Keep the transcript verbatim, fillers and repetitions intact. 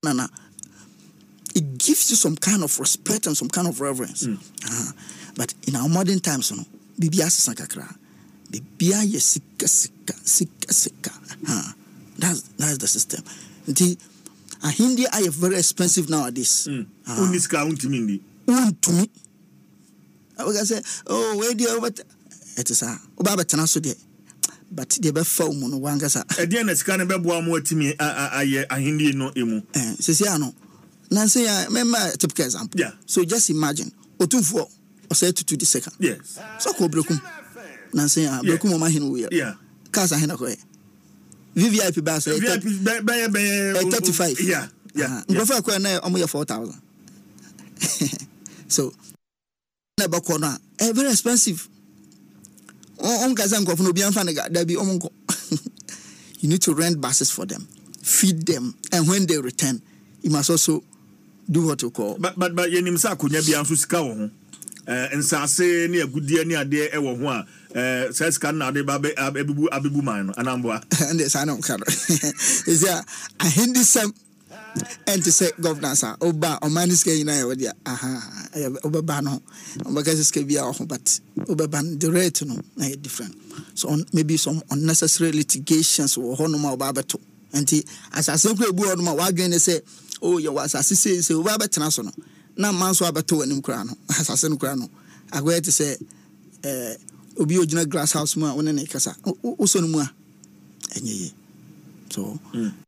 nana, it gives you some kind of respect and some kind of reverence. Mm. Uh, but in our modern times, you know, bibia sakakra, bibia ye sika sika sika sika. Uh, that's that's the system. The a Hindi are very expensive nowadays. Mm. Uh, Uniska untimindi. Untumi. I was say, oh, where do you over? It is a Obaba Tanaso de. But the be foam on one gasa. A dear Nescan Bebo more to me, a Hindi no emu. Eh, Sisiano. Nancy, I remember a typical example. Yeah. So just imagine, or two four, or say to the second. Yes. So called Brokum. Nancy, I broke my hin. Yeah. Casa Hinakoe. V V I P bass, thirty-five. Yeah. Yeah. Go for a corner, almost four thousand. So, never corner, very expensive. On Gazan go for no be unfanaga, there be omongo. You need to rent buses for them, feed them, and when they return, you must also do what you call. But but but yenim sa konya bia nso sika wo ho. Eh nsase ne agudie ne ade e wo ho a eh sa sika na ade ba abebu abebu man no anamboa. And this I don't care. Is there a Hindi some and to say governance oba o man is getting na we dia aha oba ba no because it's ke bia ho but oba ban the rate no na different. So on, maybe some unnecessary litigations or ho no ma oba beto. Enti asase ko ebu o no ma wa dwen say oh you was asase say oba betena so no na man so abeto anim kra no asase no kra no agwe to say eh obi ogina grass house mu a wona ne kasa o so no mu a enyeye. So mm.